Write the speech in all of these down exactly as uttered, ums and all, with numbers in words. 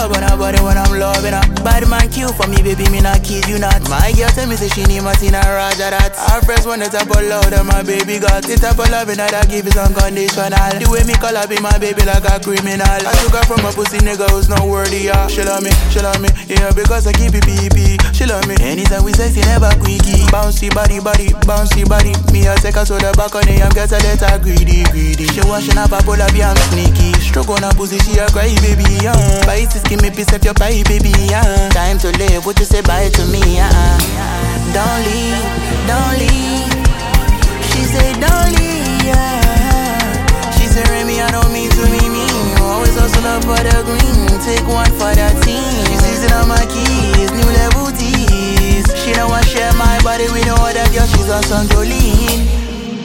love on her body when I'm loving her. Bad man kill for me, baby, me not kid you not. My girl tell me say she need Martina Raja that. Our friends want the type of love that my baby got. The type of loving that I give is unconditional. The way me call her be my baby like a criminal. I took her from a pussy nigga who's not worthy, yeah. She love me, she love me, yeah, because I keep it P P. She love me, anytime we sexy never quickie. Bouncy body, body, bouncy body. Me I take her to the back on the I'm get a letter greedy, greedy. She washing up a pull up, yeah, I'm sneaky. Stroke on her pussy, she a cry baby, yeah. Bite to skin me, piece of your pie, baby, yeah. Time to live, what you say bye to me, yeah. Don't leave, don't leave. She say don't leave, yeah. She say Remy, I don't mean to be mean. Always hustle up for the green. Take one for that team. She sees it on my keys, new level tease. She don't want share my body with no other girl. She's on some Jolene.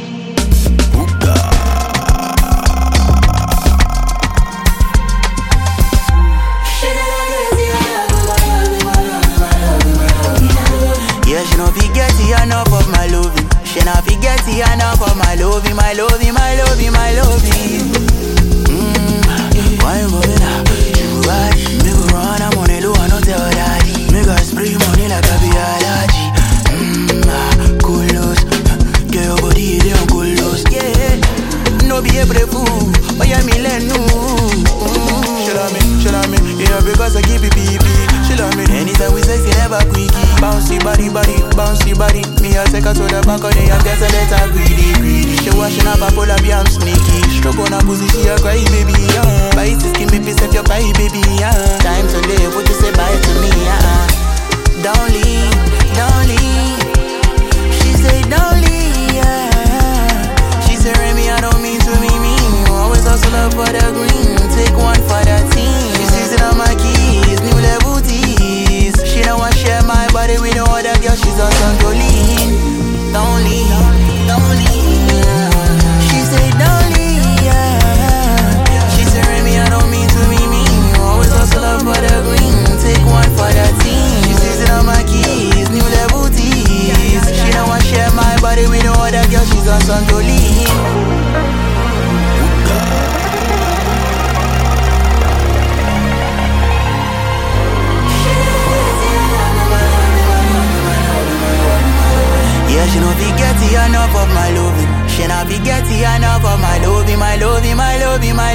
Yeah, she no forget enough of my loving. She no forget enough of my loving, my loving, my loving, my loving. Mmm, why you going up? You bad, me go run, I'm on the low, I don't tell daddy. Me go spray money like a be allergy. Mmm, cool loss. Get your body, they on cool loss. Yeah, no be a brave fool, but yeah, me let no. She love me, she love me, yeah, because I keep it P P. She love me, anytime we sexy, never quickie. Bouncy body, body, bouncy body. Me I take her to the back of the and get a letter greedy, greedy. She washing up a pull up, yeah, I'm sneaky. Stroke on her pussy, she a cry baby, yeah. Bite to skin me, piece of your pie, baby, yeah. Time to live, what you say bye to me, yeah. Don't leave, don't leave. She say don't leave, yeah. She say Remy, I don't mean to be mean. Always hustle up for the green. Take one for the team. She sees it on my keys, new level tease. She don't want share my body with no other girl. She's on some Jolene. Don't leave, don't leave, yeah. She say don't leave, yeah. She say Remy, I don't mean to be mean. Always hustle up for the green. Take one for the team. She sees it on my keys, new level tease. She don't want share my body with no other girl. She's on some Jolene. Yeah, she no forget enough of my loving. She no forget enough of my loving, my loving, my loving, my